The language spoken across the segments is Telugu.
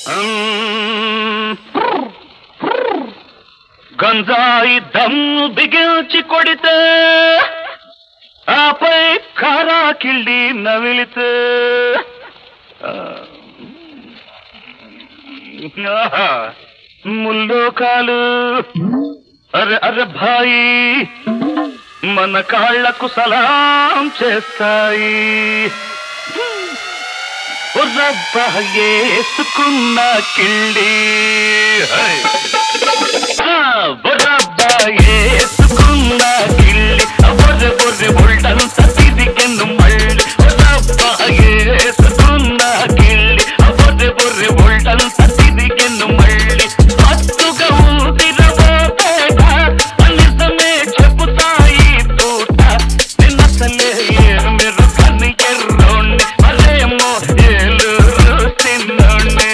గంజాయి దమ్ము బిగించి కొడితే ఆపై కారా కిళ్ళి నవిలితే ముల్లోకాలు అరే అరే భాయి మన కాళ్లకు సలాం చేస్తాయి. వేసుకున్న కిళ్ళి వేసుకున్న కిళ్ళి బొర్రె బొర్రె బొల్టంత తిరిగెను మళ్ళీ వేసుకున్న కిళ్ళి బొర్రె బొర్రె బొల్టంత తిరిగెను మళ్ళీ అత్తుగా ఊదిరబోతేట నిజమే చెబుతాయి తోట నిన్నసలే మీరు కన్ను ఎర్రోణ్ణి మరేమో ఏలూరు తిన్నోణ్ణి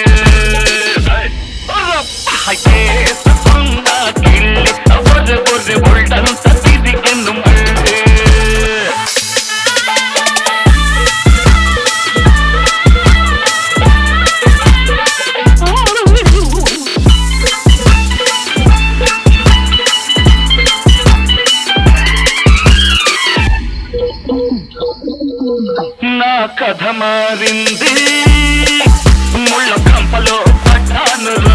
వేసుకున్న కిళ్ళి బొర్రె బొర్రె బొల్టంత తిరిగెను మళ్ళీ. నా కథ మారింది ముళ్ళ కంపలో పడ్డాను